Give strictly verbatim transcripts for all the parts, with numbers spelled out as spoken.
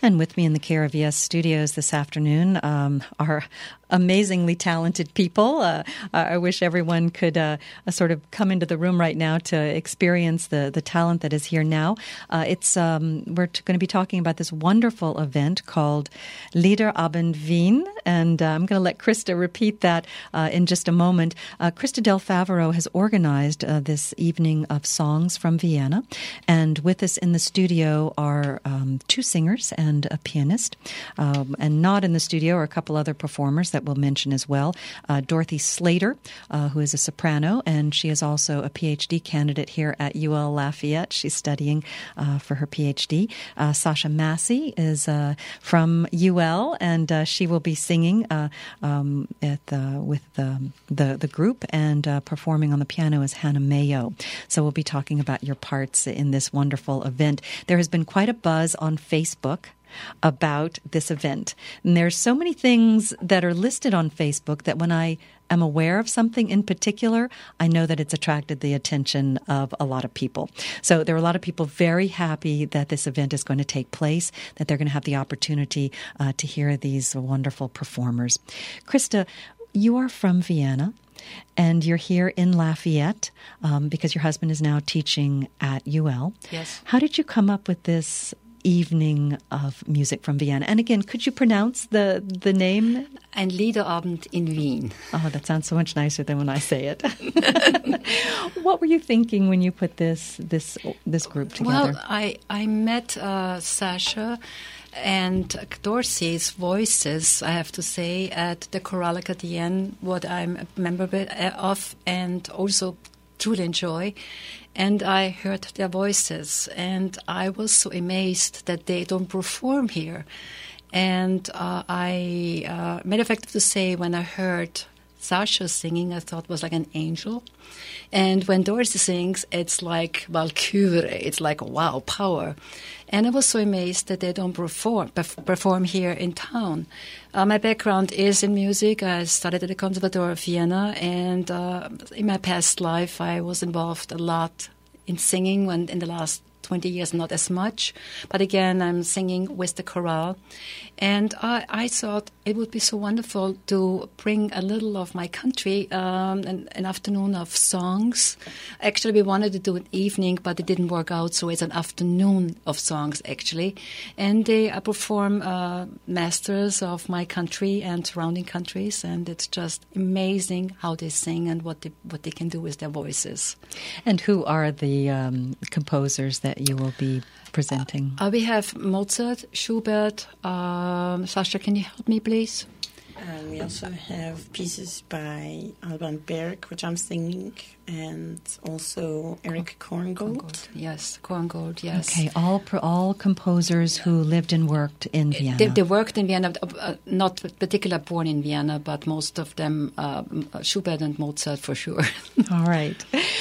And with me in the K R V S studios this afternoon um, are amazingly talented people. Uh, I wish everyone could uh, sort of come into the room right now to experience the, the talent that is here now. Uh, it's um, we're t- going to be talking about this wonderful event called Liederabend Wien, and uh, I'm going to let Krista repeat that uh, in just a moment. Uh, Krista Del Favero has organized uh, this evening of songs from Vienna, and with us in the studio are um, two singers and a pianist, um, and not in the studio are a couple other performers that we'll mention as well. Uh, Dorothy Slater, uh, who is a soprano, and she is also a P H D candidate here at U L Lafayette. She's studying uh, for her P H D. Uh, Sasha Massey is uh, from U L, and uh, she will be singing uh, um, at the, with the, the, the group, and uh, performing on the piano is Hannah Mayo. So we'll be talking about your parts in this wonderful event. There has been quite a buzz on Facebook about this event. And there's so many things that are listed on Facebook that when I am aware of something in particular, I know that it's attracted the attention of a lot of people. So there are a lot of people very happy that this event is going to take place, that they're going to have the opportunity uh, to hear these wonderful performers. Krista, you are from Vienna, and you're here in Lafayette um, because your husband is now teaching at U L. Yes. How did you come up with this evening of music from Vienna? And again, could you pronounce the, the name? Ein Liederabend in Wien. Oh, that sounds so much nicer than when I say it. What were you thinking when you put this this this group together? Well, I, I met uh, Sasha and Dorsey's voices, I have to say, at the Chorale Acadienne, what I'm a member of, and also truly enjoy. And I heard their voices, and I was so amazed that they don't perform here. And uh, I, uh, matter of fact, to say, when I heard Sasha singing, I thought it was like an angel. And when Dorsey sings, it's like Valkyrie. It's like, wow, power. And I was so amazed that they don't perform perf- perform here in town. Uh, my background is in music. I studied at the Conservatoire of Vienna, and uh, in my past life, I was involved a lot in singing, and in the last twenty years, not as much. But again, I'm singing with the chorale. And I, I thought it would be so wonderful to bring a little of my country, um, an, an afternoon of songs. Actually, we wanted to do an evening, but it didn't work out, so it's an afternoon of songs, actually. And they uh, perform uh, masters of my country and surrounding countries, and it's just amazing how they sing and what they, what they can do with their voices. And who are the um, composers that you will be presenting? Uh, we have Mozart, Schubert. Um, Sasha, can you help me, please? And we also have pieces by Alban Berg, which I'm singing, and also Eric Korngold. Korngold. Yes, Korngold, yes. Okay, all all composers who lived and worked in Vienna. They, they worked in Vienna, uh, not particularly born in Vienna, but most of them, uh, Schubert and Mozart for sure. All right.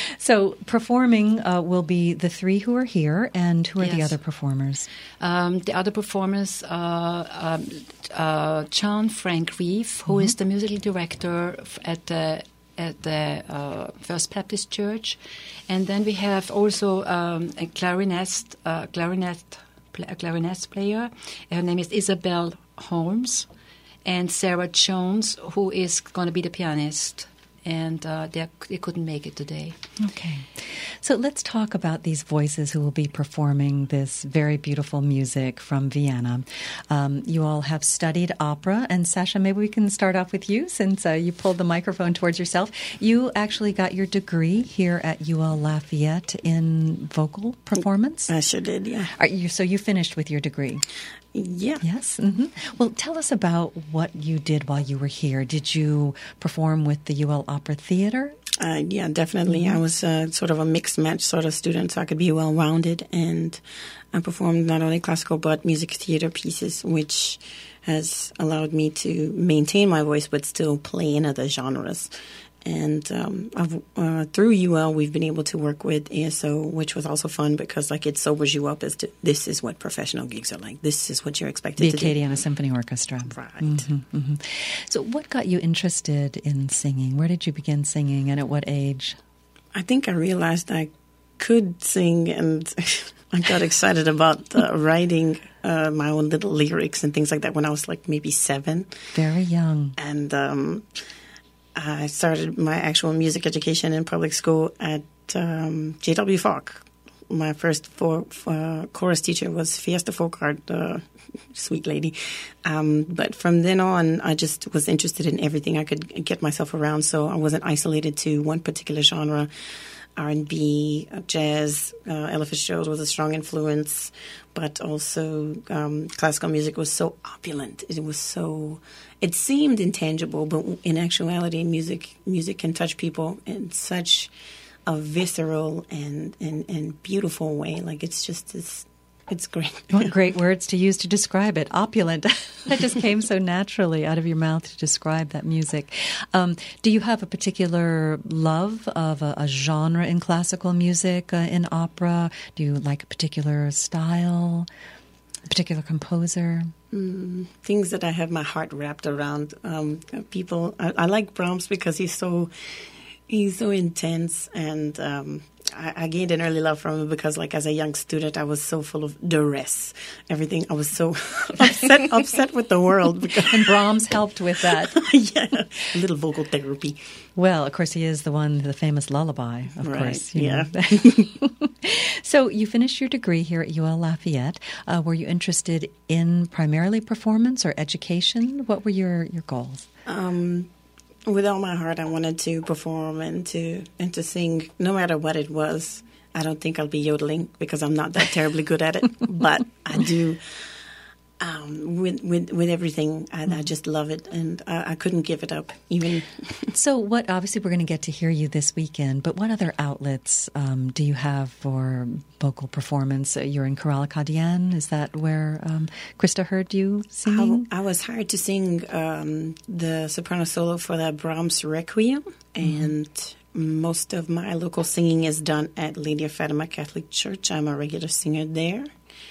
So performing uh, will be the three who are here, and who are Yes. the other performers? Um, the other performers are um, uh, John Frank Reeve, who mm-hmm. is the musical director at the at the uh, First Baptist Church, and then we have also um, a clarinet, uh, clarinet, a clarinet player. Her name is Isabel Holmes, and Sarah Jones, who is going to be the pianist. And uh, they, they couldn't make it today. Okay. So let's talk about these voices who will be performing this very beautiful music from Vienna. Um, you all have studied opera. And Sasha, maybe we can start off with you, since uh, you pulled the microphone towards yourself. You actually got your degree here at U L Lafayette in vocal performance? I sure did, yeah. Are you, so you finished with your degree? Yeah. Yes. Mm-hmm. Well, tell us about what you did while you were here. Did you perform with the U L Opera Theater? Uh, yeah, definitely. Mm-hmm. I was uh, sort of a mixed match sort of student, so I could be well-rounded. And I performed not only classical but music theater pieces, which has allowed me to maintain my voice but still play in other genres. And um, I've, uh, through U L, we've been able to work with A S O, which was also fun because, like, it sobers you up as to this is what professional gigs are like. This is what you're expected the to do. The Acadiana Symphony Orchestra. Right. Mm-hmm, mm-hmm. So what got you interested in singing? Where did you begin singing, and at what age? I think I realized I could sing, and I got excited about uh, writing uh, my own little lyrics and things like that when I was like maybe seven. Very young. And um, I started my actual music education in public school at um, J W Falk. My first for, uh, chorus teacher was Fiesta Folkart, uh, sweet lady. Um, but from then on, I just was interested in everything I could get myself around, so I wasn't isolated to one particular genre. R and B, jazz, uh, Ella Fitzgerald was a strong influence, but also um, classical music was so opulent. It was so, it seemed intangible, but in actuality, music music can touch people in such a visceral and, and, and beautiful way. Like, it's just this, it's great. What great words to use to describe it. Opulent. That just came so naturally out of your mouth to describe that music. Um, do you have a particular love of a, a genre in classical music, uh, in opera? Do you like a particular style, a particular composer? Mm, things that I have my heart wrapped around. Um, people, I, I like Brahms because he's so... He's so intense, and um, I, I gained an early love from him because, like, as a young student, I was so full of duress. Everything, I was so upset, upset with the world. Because and Brahms helped with that. Yeah, a little vocal therapy. Well, of course, he is the one, the famous lullaby, of right, course. You yeah. know. So you finished your degree here at U L Lafayette. Uh, were you interested in primarily performance or education? What were your, your goals? Um With all my heart, I wanted to perform and to and to sing, no matter what it was. I don't think I'll be yodeling because I'm not that terribly good at it, but I do. Um, with with with everything, I, I just love it, and I, I couldn't give it up. Even so, what obviously we're going to get to hear you this weekend. But what other outlets um, do you have for vocal performance? Uh, you're in Chorale Acadienne. Is that where um, Krista heard you singing? I, I was hired to sing um, the soprano solo for the Brahms Requiem, and mm-hmm. most of my local singing is done at Lady of Fatima Catholic Church. I'm a regular singer there.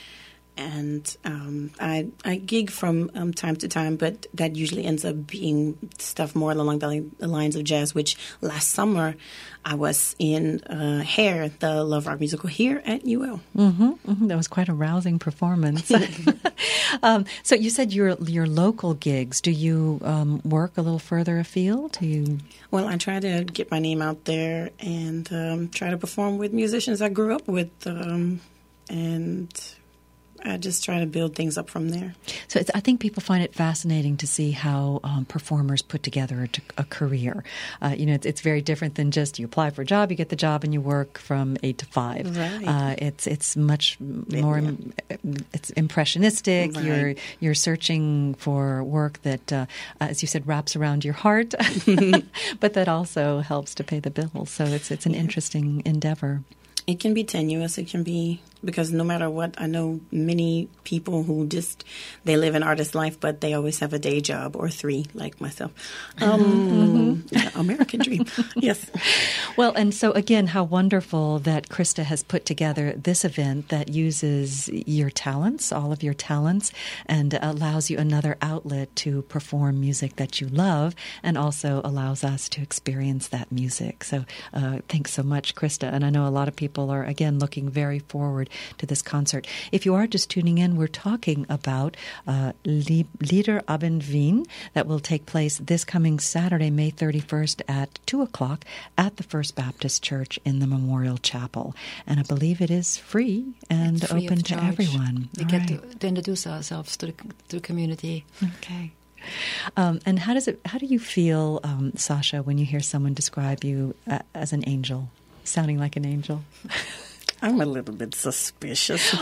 And um, I, I gig from um, time to time, but that usually ends up being stuff more along the, the lines of jazz, which last summer I was in uh, Hair, the Love Rock musical here at U L. Mm-hmm, mm-hmm. That was quite a rousing performance. um, so you said your your local gigs. Do you um, work a little further afield? Do you? Well, I try to get my name out there and um, try to perform with musicians I grew up with, um, and I just try to build things up from there. So it's, I think people find it fascinating to see how um, performers put together a, a career. Uh, you know, it's, it's very different than just you apply for a job, you get the job, and you work from eight to five. Right. Uh, it's it's much more yeah. it's impressionistic. Right. You're you're searching for work that, uh, as you said, wraps around your heart, but that also helps to pay the bills. So it's it's an yeah. interesting endeavor. It can be tenuous. It can be, because no matter what, I know many people who just, they live an artist life, but they always have a day job or three, like myself. Um, mm-hmm. yeah, American dream. Yes. Well, and so again, how wonderful that Krista has put together this event that uses your talents, all of your talents, and allows you another outlet to perform music that you love, and also allows us to experience that music. So uh, thanks so much, Krista. And I know a lot of people are, again, looking very forward to this concert. If you are just tuning in, we're talking about uh, Liederabend Wien that will take place this coming Saturday, May thirty-first at two o'clock at the First Baptist Church in the Memorial Chapel. And I believe it is free and free open to everyone. We All get right. to, to introduce ourselves to the, to the community. Okay. Um, and how does it? How do you feel, um, Sasha, when you hear someone describe you uh, as an angel? Sounding like an angel. I'm a little bit suspicious. Is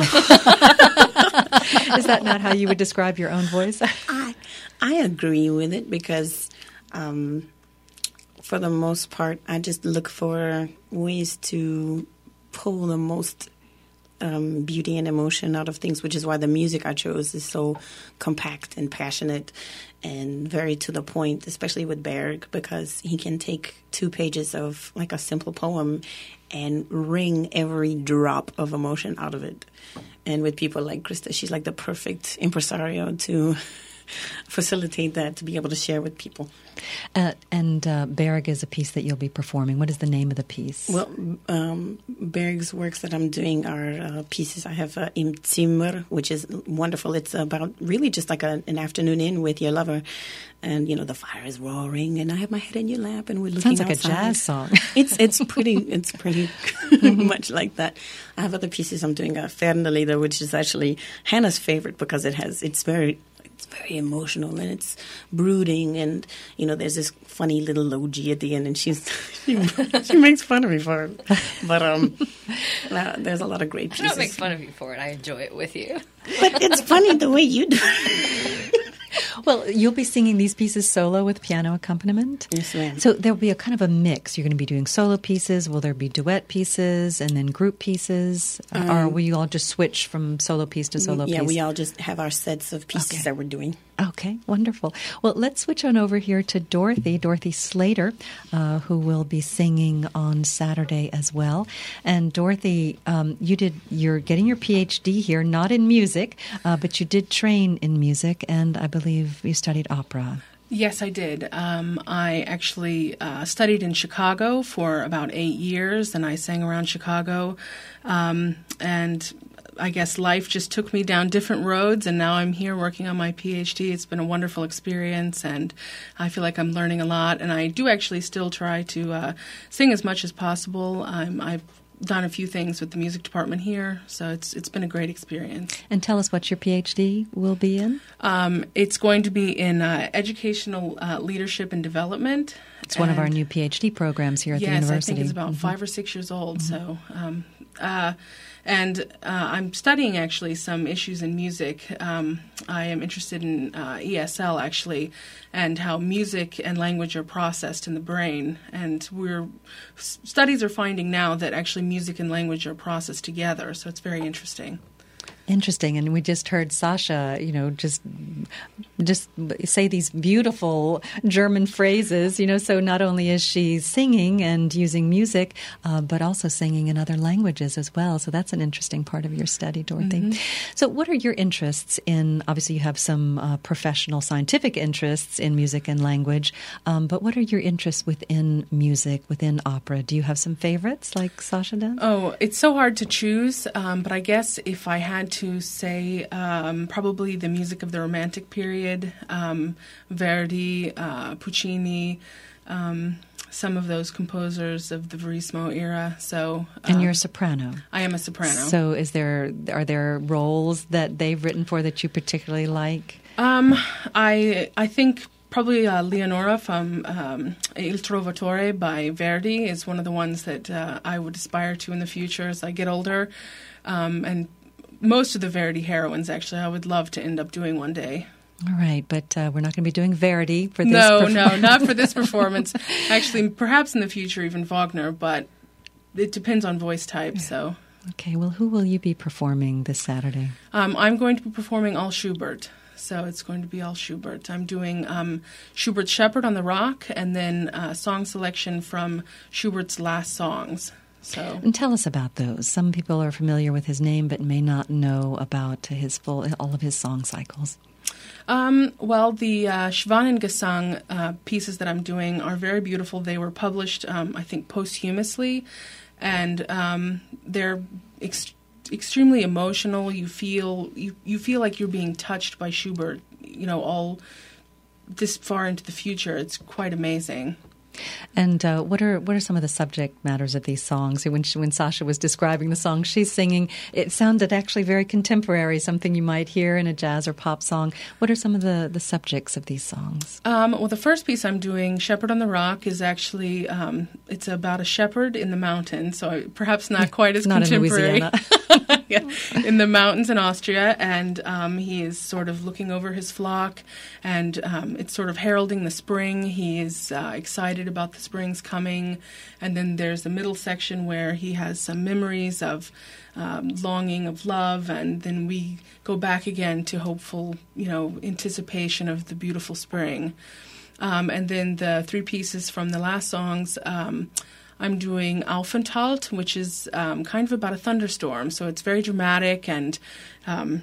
that not how you would describe your own voice? I I agree with it because, um, for the most part, I just look for ways to pull the most um, beauty and emotion out of things, which is why the music I chose is so compact and passionate and very to the point, especially with Berg, because he can take two pages of like a simple poem and wring every drop of emotion out of it. And with people like Krista, she's like the perfect impresario to facilitate that to be able to share with people. Uh, and uh, Berg is a piece that you'll be performing. What is the name of the piece? Well, um, Berg's works that I'm doing are uh, pieces. I have uh, Im Zimmer, which is wonderful. It's about really just like a, an afternoon in with your lover. And, you know, the fire is roaring, and I have my head in your lap, and we're looking outside. Sounds like outside. a jazz song. it's it's pretty it's pretty much like that. I have other pieces. I'm doing a Fernlieder, which is actually Hannah's favorite because it has it's very it's very emotional and it's brooding, and you know, there's this funny little Logie at the end, and she's she, she makes fun of me for it. But um, uh, there's a lot of great pieces. I don't make fun of you for it. I enjoy it with you. But it's funny the way you do it. Well, you'll be singing these pieces solo with piano accompaniment? Yes, ma'am. So there'll be a kind of a mix. You're going to be doing solo pieces. Will there be duet pieces and then group pieces? Um, or will you all just switch from solo piece to solo yeah, piece? Yeah, we all just have our sets of pieces okay. that we're doing. Okay, wonderful. Well, let's switch on over here to Dorothy, Dorothy Slater, uh, who will be singing on Saturday as well. And Dorothy, um, you did, you're getting your P H D here, not in music, uh, but you did train in music, and I believe you studied opera. Yes, I did. Um, I actually uh, studied in Chicago for about eight years, and I sang around Chicago, um, and I guess life just took me down different roads, and now I'm here working on my P H D. It's been a wonderful experience, and I feel like I'm learning a lot. And I do actually still try to uh, sing as much as possible. I'm, I've done a few things with the music department here, so it's it's been a great experience. And tell us what your P H D will be in. Um, it's going to be in uh, educational uh, leadership and development. It's one of our new P H D programs here at yes, the university. Yes, I think it's about mm-hmm. five or six years old. Mm-hmm. So, um, uh, and uh, I'm studying actually some issues in music. Um, I am interested in uh, E S L actually, and how music and language are processed in the brain. And we're studies are finding now that actually music and language are processed together. So it's very interesting. Interesting. And we just heard Sasha, you know, just just say these beautiful German phrases, you know, so not only is she singing and using music, uh, but also singing in other languages as well. So that's an interesting part of your study, Dorothy. Mm-hmm. So what are your interests in, obviously you have some uh, professional scientific interests in music and language, um, but what are your interests within music, within opera? Do you have some favorites like Sasha does? Oh, it's so hard to choose, um, but I guess if I had to to say um, probably the music of the Romantic period, um, Verdi, uh, Puccini, um, some of those composers of the Verismo era. So, um, and you're a soprano. I am a soprano. So, is there are there roles that they've written for that you particularly like? Um, I I think. Probably uh, Leonora from um, Il Trovatore by Verdi is one of the ones that uh, I would aspire to in the future as I get older. Um, and most of the Verdi heroines, actually, I would love to end up doing one day. All right, but uh, we're not going to be doing Verdi for this No, performance. no, not for this performance. Actually, perhaps in the future even Wagner, but it depends on voice type, yeah. so... Okay, well, who will you be performing this Saturday? Um, I'm going to be performing all Schubert. So it's going to be all Schubert. I'm doing um, Schubert's Shepherd on the Rock, and then a song selection from Schubert's last songs. So, and tell us about those. Some people are familiar with his name, but may not know about his full all of his song cycles. Um, well, the uh, Schwanengesang uh, pieces that I'm doing are very beautiful. They were published, um, I think, posthumously, and um, they're extremely extremely emotional. You feel you, you feel like you're being touched by Schubert, you know, all this far into the future. It's quite amazing. And uh, what are what are some of the subject matters of these songs? When she, when Sasha was describing the song she's singing, it sounded actually very contemporary, something you might hear in a jazz or pop song. What are some of the, the subjects of these songs? Um, well, the first piece I'm doing, Shepherd on the Rock, is actually um, it's about a shepherd in the mountains, so perhaps not quite as not contemporary. In Louisiana. Yeah, in the mountains in Austria, and um, he is sort of looking over his flock, and um, it's sort of heralding the spring. He is uh, excited about the spring's coming, and then there's a middle section where he has some memories of um, longing, of love, and then we go back again to hopeful, you know, anticipation of the beautiful spring. Um, and then the three pieces from the last songs, um, I'm doing Aufenthalt, which is um, kind of about a thunderstorm, so it's very dramatic and um,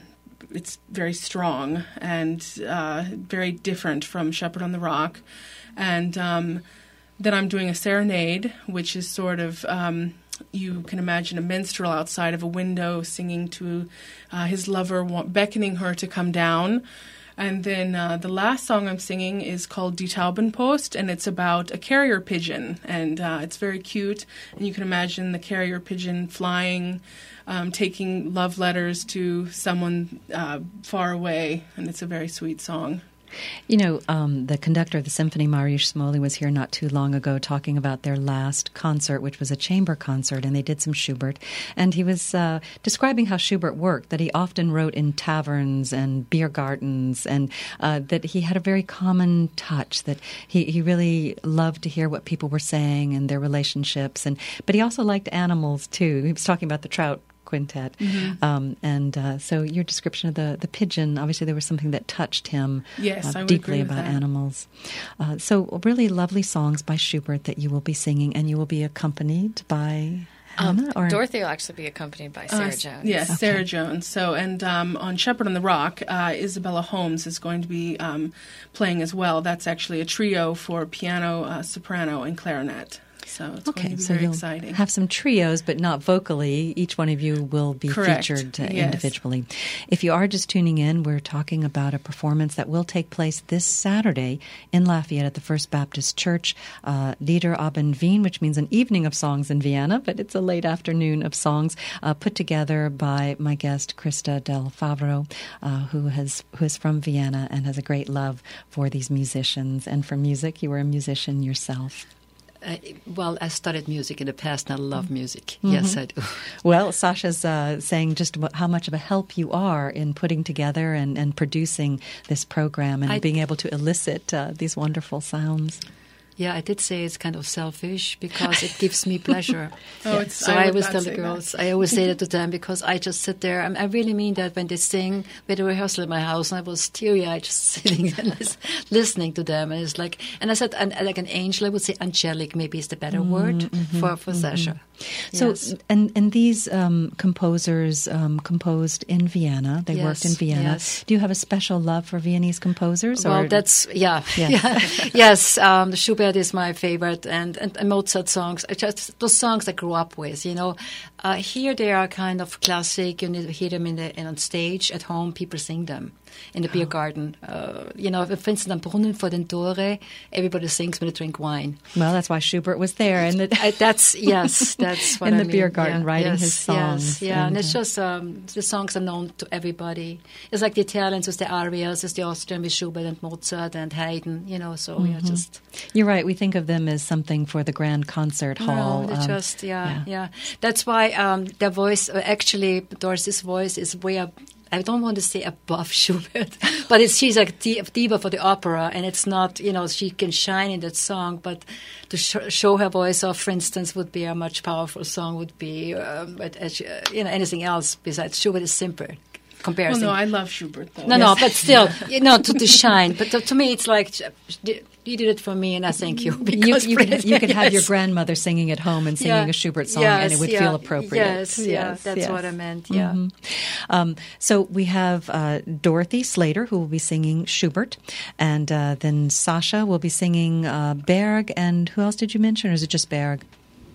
it's very strong and uh, very different from Shepherd on the Rock. And um, then I'm doing a serenade, which is sort of, um, you can imagine a minstrel outside of a window singing to uh, his lover, beckoning her to come down. And then uh, the last song I'm singing is called Die Taubenpost, and it's about a carrier pigeon. And uh, it's very cute, and you can imagine the carrier pigeon flying, um, taking love letters to someone uh, far away, and it's a very sweet song. You know, um, the conductor of the symphony, Mariusz Smolny, was here not too long ago talking about their last concert, which was a chamber concert, and they did some Schubert. And he was uh, describing how Schubert worked, that he often wrote in taverns and beer gardens, and uh, that he had a very common touch, that he, he really loved to hear what people were saying and their relationships. And but he also liked animals, too. He was talking about the trout quintet. Mm-hmm. Um, and uh, so your description of the, the pigeon, obviously there was something that touched him yes, uh, I would deeply agree with about that. animals. Uh, so really lovely songs by Schubert that you will be singing, and you will be accompanied by Hannah? Um, or? Dorothy will actually be accompanied by Sarah Uh, Jones. Yes, Okay. Sarah Jones. So, and um, on Shepherd on the Rock, uh, Isabella Holmes is going to be um, playing as well. That's actually a trio for piano, uh, soprano, and clarinet. So it's Okay, going to be so very you'll exciting. have some trios, but not vocally. Each one of you will be Correct. featured uh, Yes. individually. If you are just tuning in, we're talking about a performance that will take place this Saturday in Lafayette at the First Baptist Church, uh, Lieder Abend Wien, which means an evening of songs in Vienna, but it's a late afternoon of songs uh, put together by my guest, Krista Del Favro, uh, who has who is from Vienna and has a great love for these musicians and for music. You were a musician yourself. Uh, well, I studied music in the past, and I love music. Mm-hmm. Yes, I do. Well, Sasha's uh, saying just about how much of a help you are in putting together and, and producing this program and I being able to elicit uh, these wonderful sounds. Yeah, I did say it's kind of selfish because it gives me pleasure. Oh, it's- so I I, would always not tell the say girls, that. I always say that to them because I just sit there. I, I really mean that when they sing, we had a rehearsal in my house, and I was teary-eyed just sitting and lis- listening to them. And it's like, and I said, and, like an angel, I would say angelic maybe is the better word for, for Sasha. So, Yes. and, and these um, composers um, composed in Vienna. They Yes, worked in Vienna. yes. Do you have a special love for Viennese composers? Well, or? that's yeah, Yeah. yeah. yes. Um, Schubert is my favorite, and, and, and Mozart songs. I just those songs I grew up with. You know, uh, here they are kind of classic. You need to hear them in the in on stage. At home, people sing them in the beer garden. Uh, you know, for instance, am Brunnen vor den Tore, everybody sings when they drink wine. Well, that's why Schubert was there. And the, I, that's yes, that's what In I the mean. beer garden, yeah, writing yes, his songs Yes, yeah, and, and, it's uh, just um, the songs are known to everybody. It's like the Italians with the arias, it's the Austrian with Schubert and Mozart and Haydn. You know, so yeah, just You're right. We think of them as something for the grand concert hall. no, they um, just yeah, yeah. yeah, That's why um, their voice, uh, actually, Dorsey's voice is way up. I don't want to say above Schubert, but it's, she's a di- diva for the opera, and it's not, you know, she can shine in that song, but to sh- show her voice off, for instance, would be a much powerful song, would be, um, but uh, she- uh, you know, anything else besides Schubert is simple. Well, Comparison. no, I love Schubert, though. No, no, but still, you know, to, to shine. But to, to me, it's like you did it for me, and I thank you. You, Because you could, you could have your yes. grandmother singing at home and singing Yeah. a Schubert song, and it Yes, would yeah. feel appropriate. Yes, yeah, that's yes. what I meant. Yeah. Mhm. Um, so we have uh, Dorothy Slater, who will be singing Schubert, and uh, then Sasha will be singing uh, Berg, and who else did you mention, or is it just Berg?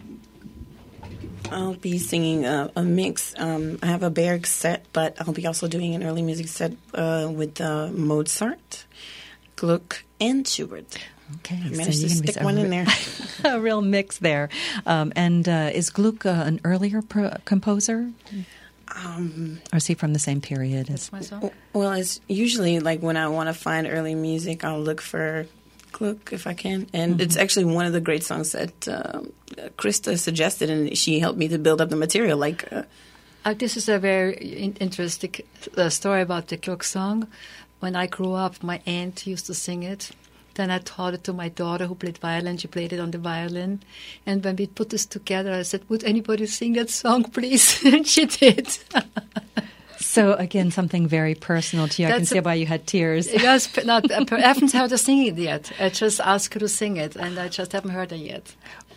I'll be singing a, a mix. Um, I have a Berg set, but I'll be also doing an early music set uh, with uh, Mozart, Gluck, and Schubert. Okay, I so managed you're to gonna be stick a one in re- there. a real mix there. Um, and uh, is Gluck uh, an earlier pro- composer? Um, Or is he from the same period as? That's my song. w- well, it's usually like when I want to find early music, I'll look for Gluck if I can. And Mm-hmm. it's actually one of the great songs that um, Krista suggested, and she helped me to build up the material. Like, uh, Uh, this is a very in- interesting uh, story about the Gluck song. When I grew up, my aunt used to sing it. Then I taught it to my daughter who played violin. She played it on the violin. And when we put this together, I said, would anybody sing that song, please? And she did. So again, something very personal to you. I can That's see a- why you had tears. Yes, but not, I haven't heard her sing it yet. I just asked her to sing it, and I just haven't heard her yet.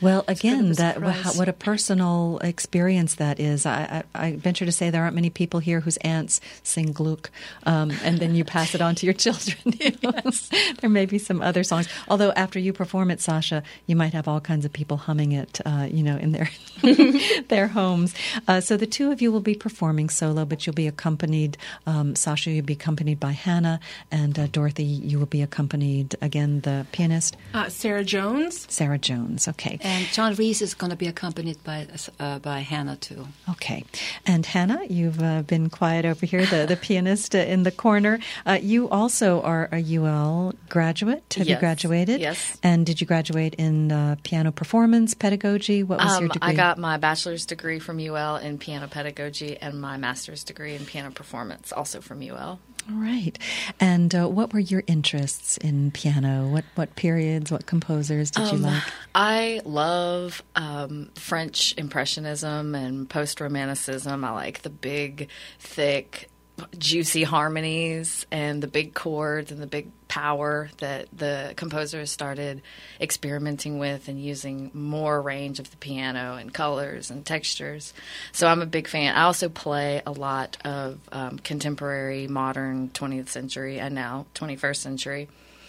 Well, It's kind of again, a that surprise. wha- what a personal experience that is. I, I, I venture to say there aren't many people here whose aunts sing Gluck, um, and then you pass it on to your children. Yes. There may be some other songs. Although after you perform it, Sasha, you might have all kinds of people humming it, uh, you know, in their their homes. Uh, so the two of you will be performing solo, but you'll be accompanied. Um, Sasha, you'll be accompanied by Hannah, and uh, Dorothy, you will be accompanied again, the pianist, Uh, Sarah Jones. Sarah Jones. Okay. And John Reese is going to be accompanied by uh, by Hannah too. Okay. And Hannah, you've uh, been quiet over here, the, the pianist uh, in the corner. Uh, you also are a U L graduate. Have you Yes. graduated? Yes. And did you graduate in uh, piano performance, pedagogy? What was Um, your degree? I got my bachelor's degree from U L in piano pedagogy and my master's degree in piano performance, also from U L. All right. And uh, what were your interests in piano? What what periods, what composers did you Um, like? I love um, French Impressionism and post-Romanticism. I like the big, thick, juicy harmonies and the big chords and the big power that the composers started experimenting with and using more range of the piano and colors and textures. So I'm a big fan. I also play a lot of um, contemporary, modern twentieth century and now twenty-first century.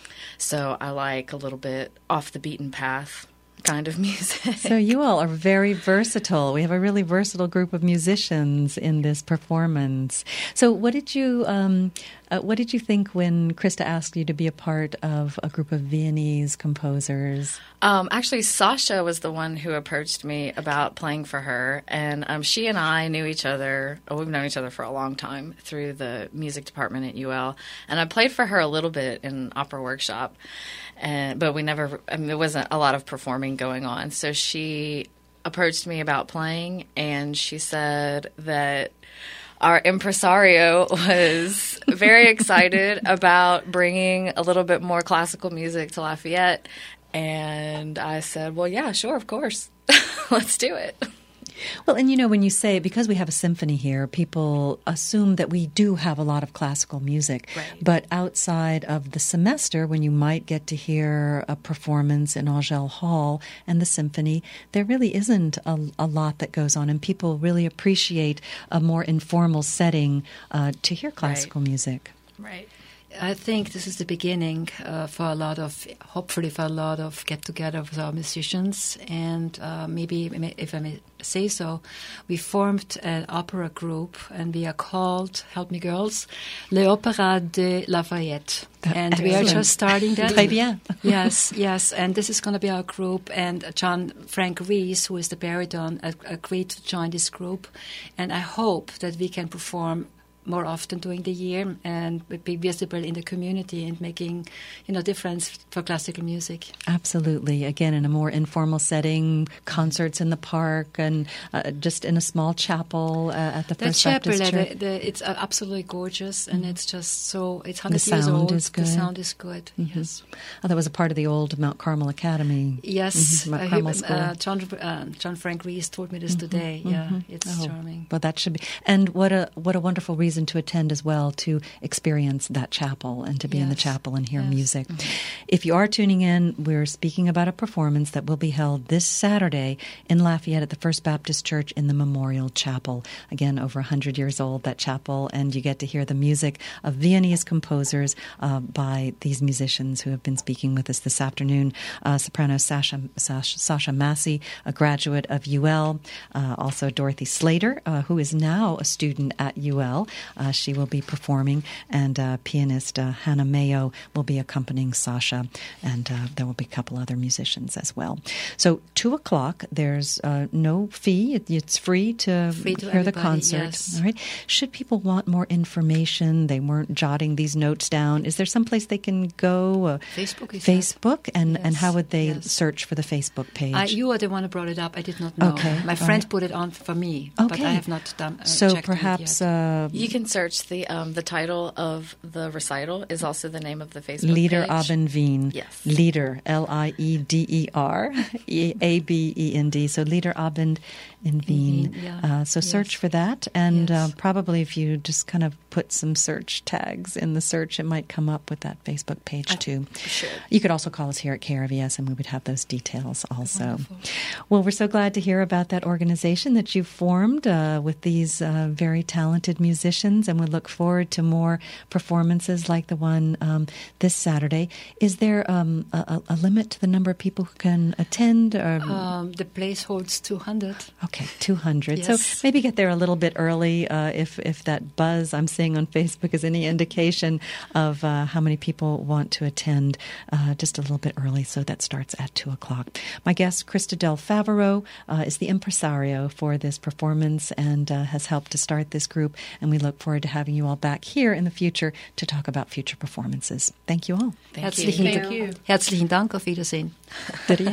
So I like a little bit off the beaten path kind of music. So you all are very versatile. We have a really versatile group of musicians in this performance. So what did you um, uh, what did you think when Krista asked you to be a part of a group of Viennese composers? Um, actually, Sasha was the one who approached me about playing for her, and um, she and I knew each other. Oh, we've known each other for a long time through the music department at U L, and I played for her a little bit in opera workshop, and but we never. I mean, there wasn't a lot of performing going on, so she approached me about playing, and she said that our impresario was very excited about bringing a little bit more classical music to Lafayette. And I said, well, yeah, sure, of course. Let's do it. Well, and you know, when you say, because we have a symphony here, people assume that we do have a lot of classical music. Right. But outside of the semester, when you might get to hear a performance in Angèle Hall and the symphony, there really isn't a, a lot that goes on. And people really appreciate a more informal setting uh, to hear classical music. Right. I think this is the beginning uh, for a lot of, hopefully for a lot of get-together with our musicians. And uh, maybe, if I may say so, we formed an opera group, and we are called, help me girls, L'Opéra de Lafayette. And we are Excellent. just starting that. Très bien. Yes, yes. And this is going to be our group. And John Frank Reese, who is the baritone, ag- agreed to join this group. And I hope that we can perform more often during the year and be visible in the community and making, you know, difference for classical music. Absolutely. Again, in a more informal setting, concerts in the park and uh, just in a small chapel uh, at the The First chapel, Baptist uh, Church. the, the, it's uh, absolutely gorgeous, and it's just so, it's one The hundred years sound old. is good. The sound is good, Mhm. yes. Oh, that was a part of the old Mount Carmel Academy. Yes, Mhm, Mount uh, Carmel he- School. uh, John, uh, John Frank Reese told me this today. Yeah, it's Oh, charming. Well, that should be, and what a what a wonderful reason to attend as well, to experience that chapel and to be in the Yes. chapel and hear Yes. music. If you are tuning in, we're speaking about a performance that will be held this Saturday in Lafayette at the First Baptist Church in the Memorial Chapel. Again, over one hundred years old, that chapel, and you get to hear the music of Viennese composers uh, by these musicians who have been speaking with us this afternoon. Uh, soprano Sasha, Sasha, Sasha Massey, a graduate of U L, uh, also Dorothy Slater, uh, who is now a student at U L. Uh, she will be performing, and uh, pianist uh, Hannah Mayo will be accompanying Sasha, and uh, there will be a couple other musicians as well. So two o'clock, there's uh, no fee. It, it's free to Free to hear the everybody, concert. yes. All right. Should people want more information, they weren't jotting these notes down, is there some place they can go? Uh, Facebook, is that? Facebook? And, and Yes, how would they yes. search for the Facebook page? Uh, you are the one who brought it up. I did not know. Okay, My all friend right. put it on for me, but Okay. I have not done. Uh, so checked on it perhaps yet. uh, You can search the um, the title of the recital is also the name of the Facebook Lieder page. Abend Wien. Yes. Lieder, L I E D E R, A B E N D. So Lieder Abend in Wien. Wien, yeah. Uh, so search Yes. for that, and Yes. uh, probably if you just kind of put some search tags in the search, it might come up with that Facebook page too. Sure. You could also call us here at K R V S, and we would have those details also. Wonderful. Well, we're so glad to hear about that organization that you've formed uh, with these uh, very talented musicians, and we look forward to more performances like the one um, this Saturday. Is there um, a, a limit to the number of people who can attend? Or, Um, the place holds two hundred. okay, two hundred. Yes. So maybe get there a little bit early uh, if, if that buzz I'm seeing on Facebook is any indication of uh, how many people want to attend, uh, just a little bit early. So that starts at two o'clock. My guest, Krista Del Favaro, uh, is the impresario for this performance and uh, has helped to start this group. And we look forward to having you all back here in the future to talk about future performances. Thank you all. Thank you. Herzlichen, Thank you. Herzlichen Dank. Auf Wiedersehen. Lydia?